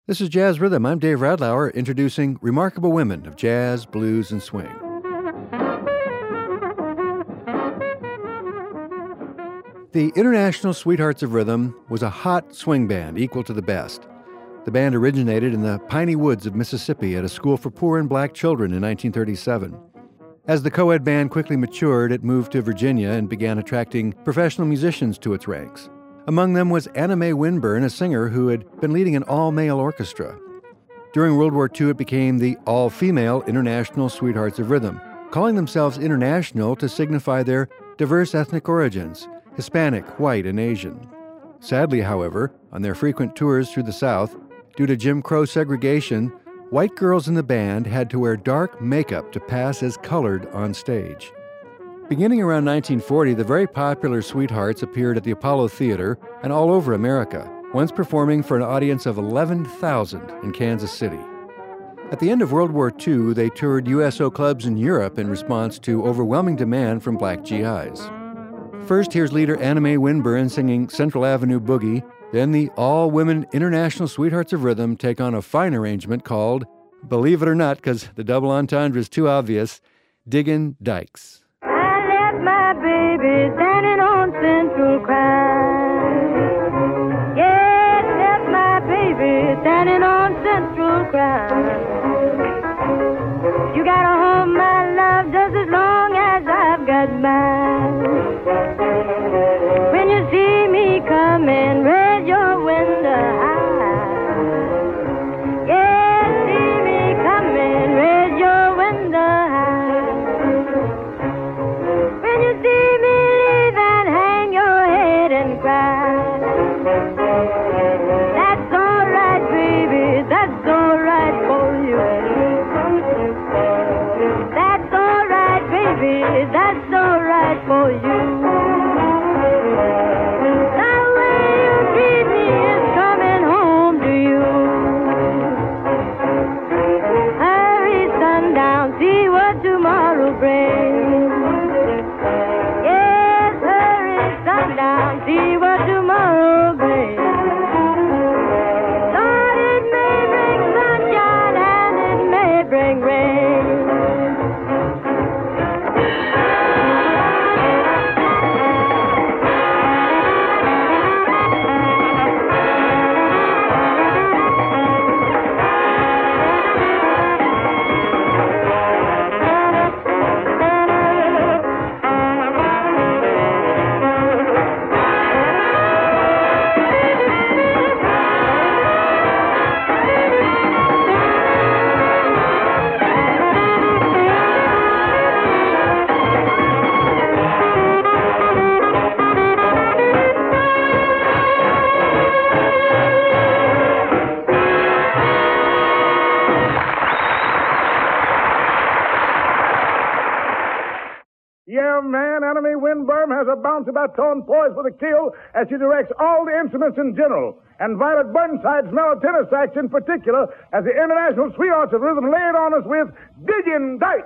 This is Jazz Rhythm. I'm Dave Radlauer, introducing remarkable women of jazz, blues, and swing. The International Sweethearts of Rhythm was a hot swing band equal to the best. The band originated in the piney woods of Mississippi at a school for poor and black children in 1937. As the co-ed band quickly matured, it moved to Virginia and began attracting professional musicians to its ranks. Among them was Anna Mae Winburn, a singer who had been leading an all-male orchestra. During World War II, it became the all-female International Sweethearts of Rhythm, calling themselves international to signify their diverse ethnic origins, Hispanic, white, and Asian. Sadly, however, on their frequent tours through the South, due to Jim Crow segregation, white girls in the band had to wear dark makeup to pass as colored on stage. Beginning around 1940, the very popular Sweethearts appeared at the Apollo Theater and all over America, once performing for an audience of 11,000 in Kansas City. At the end of World War II, they toured USO clubs in Europe in response to overwhelming demand from black GIs. First, here's leader Anna Mae Winburn singing Central Avenue Boogie. Then the all-women International Sweethearts of Rhythm take on a fine arrangement called, believe it or not, because the double entendre is too obvious, Diggin' Dykes. My baby standing on Central Crime. Yes, left my baby standing on Central Crime. You gotta hold my love just as long as I've got mine. When you see me coming, raise your window high. Yes, see me coming, raise your window high. You see me leave and hang your head and cry. That's all right, baby, that's all right for you. That's all right, baby, that's all right for you. The way you treat me is coming home to you. Hurry, sundown, see what tomorrow brings. See what tomorrow brings. Lord, it may bring sunshine and it may bring rain. Anna Mae Winburn has a bouncy baton poised for the kill as she directs all the instruments in general, and Violet Burnside's mellow tenor sax in particular, as the International Sweethearts of Rhythm lay it on us with Diggin' Dykes.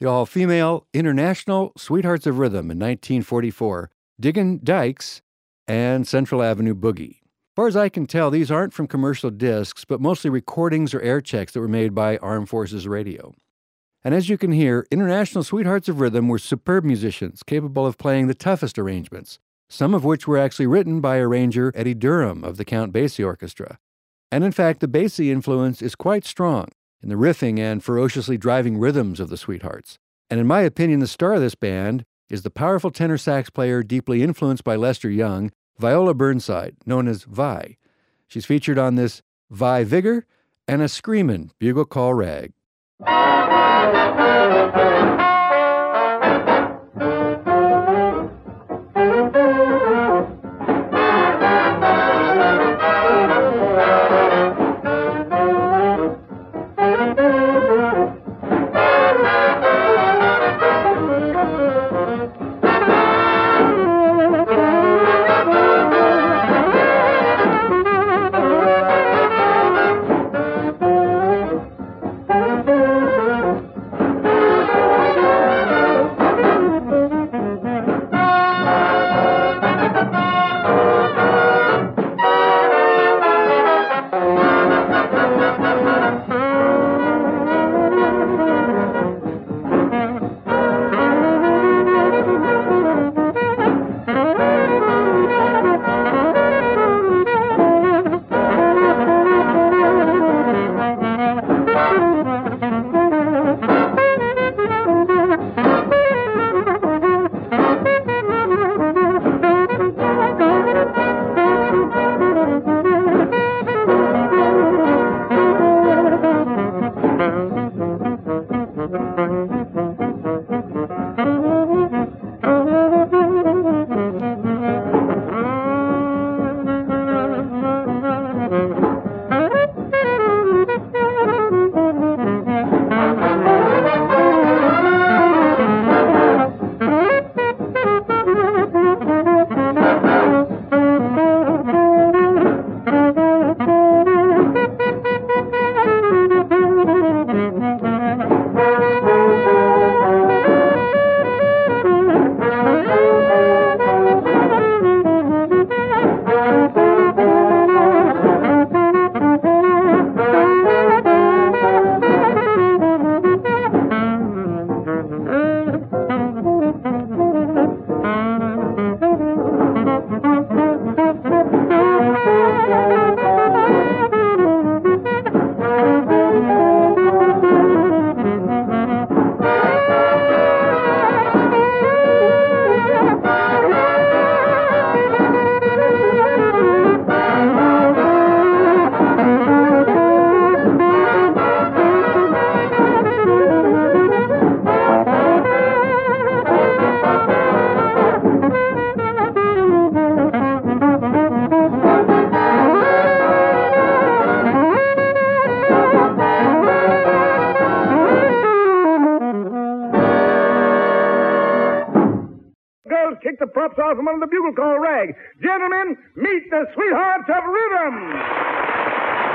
the all-female International Sweethearts of Rhythm in 1944, Diggin' Dykes, and Central Avenue Boogie. As far as I can tell, these aren't from commercial discs, but mostly recordings or air checks that were made by Armed Forces Radio. And as you can hear, International Sweethearts of Rhythm were superb musicians capable of playing the toughest arrangements, some of which were actually written by arranger Eddie Durham of the Count Basie Orchestra. And in fact, the Basie influence is quite strong in the riffing and ferociously driving rhythms of the Sweethearts. And in my opinion, the star of this band is the powerful tenor sax player deeply influenced by Lester Young, Viola Burnside, known as Vi. She's featured on this Vi Vigor and a screamin' bugle call rag. Kick the props off from under the bugle call rag. Gentlemen, meet the Sweethearts of Rhythm.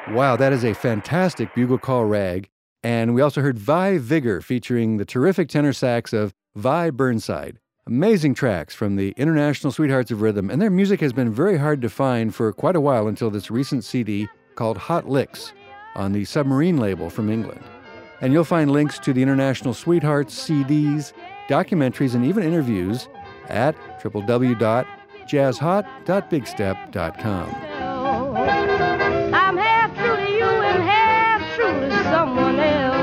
Wow, that is a fantastic bugle call rag. And we also heard Vi Vigor featuring the terrific tenor sax of Vi Burnside. Amazing tracks from the International Sweethearts of Rhythm, and their music has been very hard to find for quite a while until this recent CD called Hot Licks on the Submarine label from England. And you'll find links to the International Sweethearts CDs, documentaries, and even interviews at www.jazzhot.bigstep.com. I'm half true to you and half true to someone else.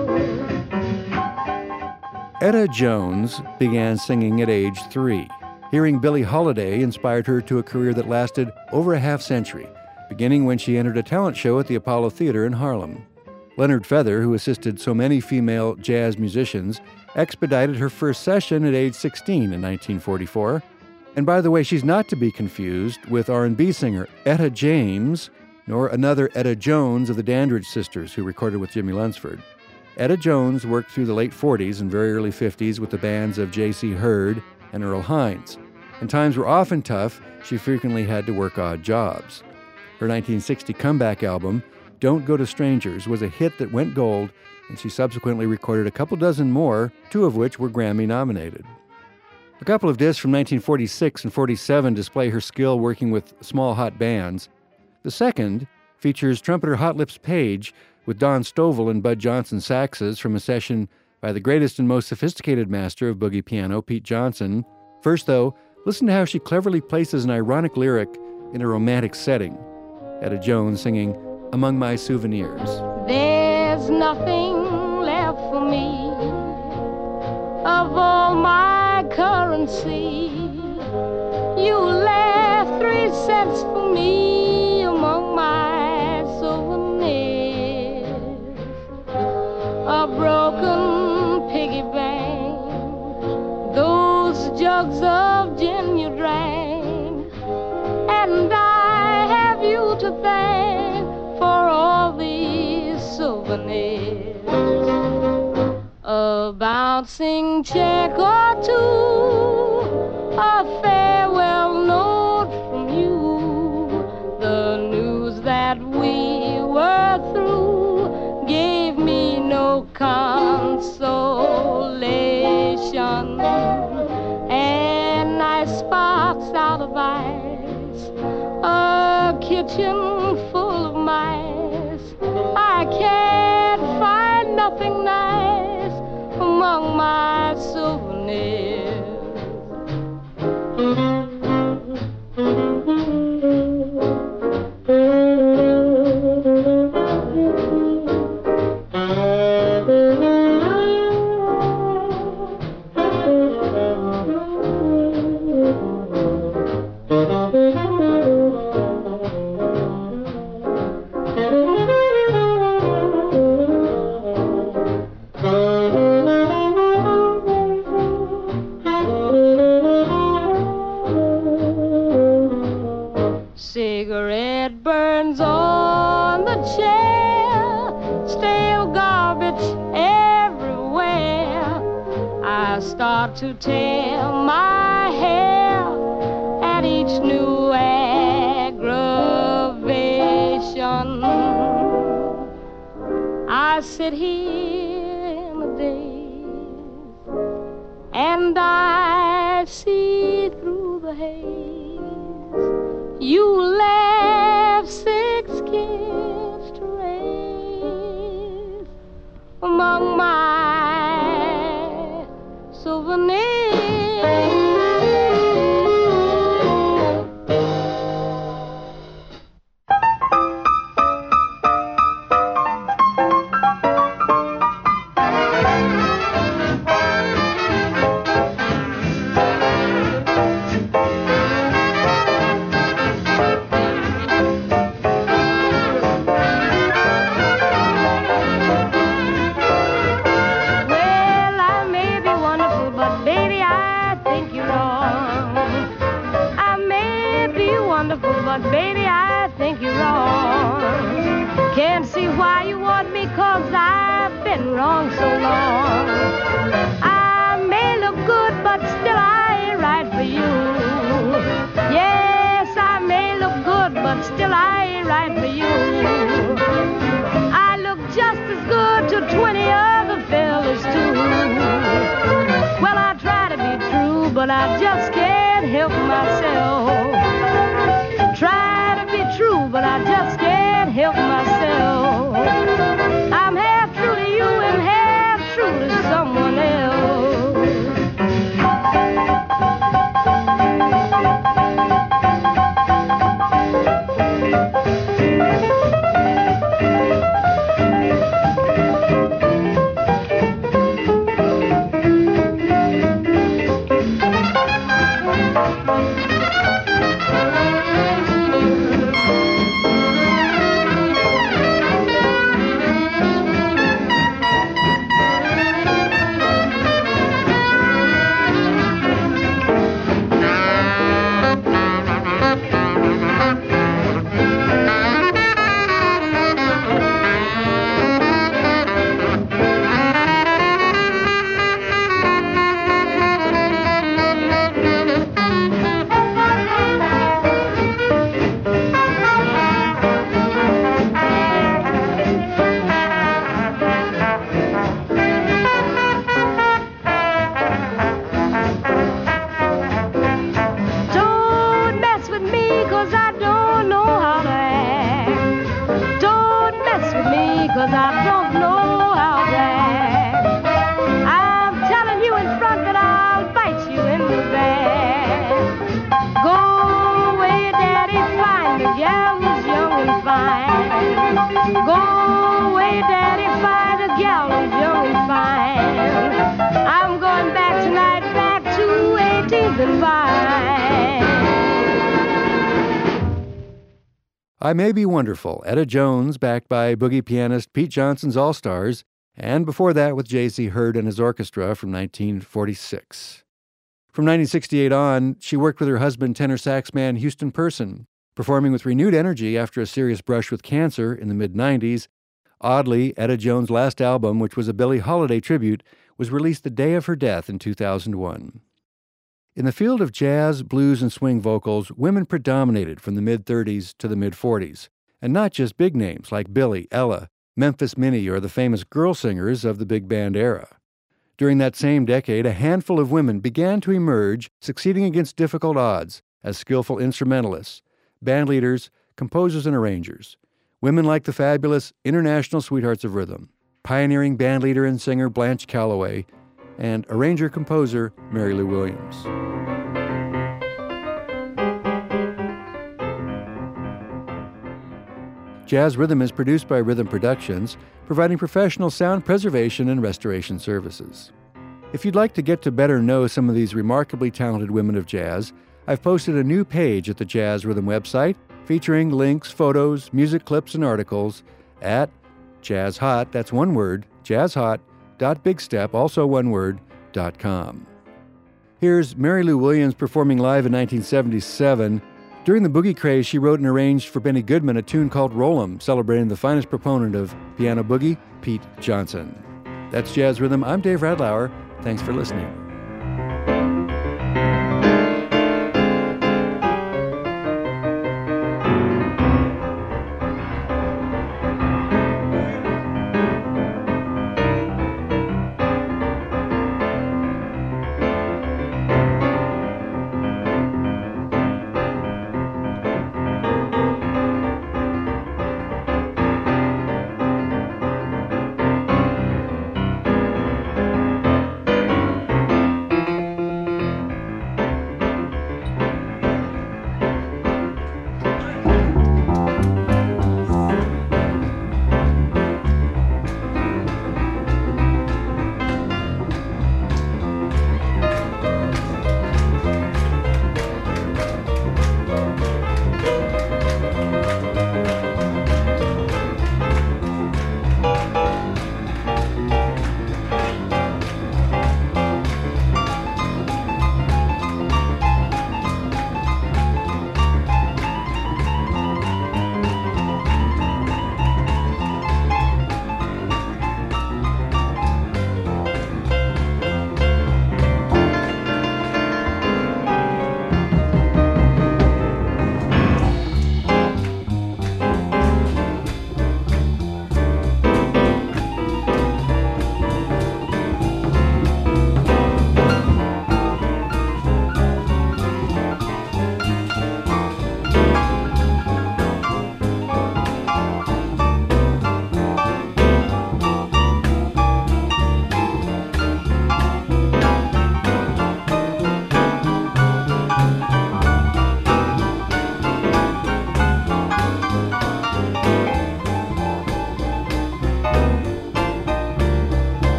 Etta Jones began singing at age 3. Hearing Billie Holiday inspired her to a career that lasted over a half century, beginning when she entered a talent show at the Apollo Theater in Harlem. Leonard Feather, who assisted so many female jazz musicians, expedited her first session at age 16 in 1944. And by the way, she's not to be confused with R&B singer Etta James, nor another Etta Jones of the Dandridge Sisters, who recorded with Jimmy Lunsford. Etta Jones worked through the late 40s and very early 50s with the bands of J.C. Hurd and Earl Hines. And times were often tough. She frequently had to work odd jobs. Her 1960 comeback album, Don't Go to Strangers, was a hit that went gold, and she subsequently recorded a couple dozen more, 2 of which were Grammy nominated. A couple of discs from 1946 and 47 display her skill working with small hot bands. The second features trumpeter Hot Lips Page with Don Stovall and Bud Johnson saxes from a session by the greatest and most sophisticated master of boogie piano, Pete Johnson. First, though, listen to how she cleverly places an ironic lyric in a romantic setting. Etta Jones singing Among My Souvenirs. There's nothing left for me of all my currency. You left 3 cents for me among my souvenirs. A broken piggy bank, those jugs of gin you drank, and I have you to thank for all these souvenirs. A bouncing check or 2, a farewell note from you. The news that we were through gave me no consolation, and nice sparks out of ice, a kitchen full of mice. I can't find nothing nice among my souvenirs. Cigarette burns on the chair, stale garbage everywhere. I start to tear my hair at each new aggravation. I sit here in the daze, and I see through the haze. You left 6 kids to raise among my souvenirs. But baby, I think you're wrong. Can't see why you want me, 'cause I've been wrong so long. I may look good, but still I ain't right for you. Yes, I may look good, but still I ain't right for you. but I just can't help myself. Try to be true, but I just can't help myself. I'm half true to you and half true to someone else. Cause I don't know how to act. I'm telling you in front that I'll bite you in the back. Go away, Daddy, find a gal who's young and fine. Go away, Daddy, find a gal who's young and fine. I'm going back tonight, back to 18th and Vine. I May Be Wonderful, Etta Jones, backed by boogie pianist Pete Johnson's All-Stars, and before that with J.C. Hurd and his orchestra from 1946. From 1968 on, she worked with her husband, tenor sax man Houston Person, performing with renewed energy after a serious brush with cancer in the mid-90s. Oddly, Etta Jones' last album, which was a Billie Holiday tribute, was released the day of her death in 2001. In the field of jazz, blues, and swing vocals, women predominated from the mid-30s to the mid-40s, and not just big names like Billie, Ella, Memphis Minnie, or the famous girl singers of the big band era. During that same decade, a handful of women began to emerge, succeeding against difficult odds as skillful instrumentalists, band leaders, composers, and arrangers. Women like the fabulous International Sweethearts of Rhythm, pioneering bandleader and singer Blanche Calloway, and arranger-composer Mary Lou Williams. Jazz Rhythm is produced by Rhythm Productions, providing professional sound preservation and restoration services. If you'd like to get to better know some of these remarkably talented women of jazz, I've posted a new page at the Jazz Rhythm website featuring links, photos, music clips, and articles at JazzHot, that's one word, jazzhot.bigstep, also one word, .com. Here's Mary Lou Williams performing live in 1977. During the boogie craze, she wrote and arranged for Benny Goodman a tune called Roll 'Em, celebrating the finest proponent of piano boogie, Pete Johnson. That's Jazz Rhythm. I'm Dave Radlauer. Thanks for listening.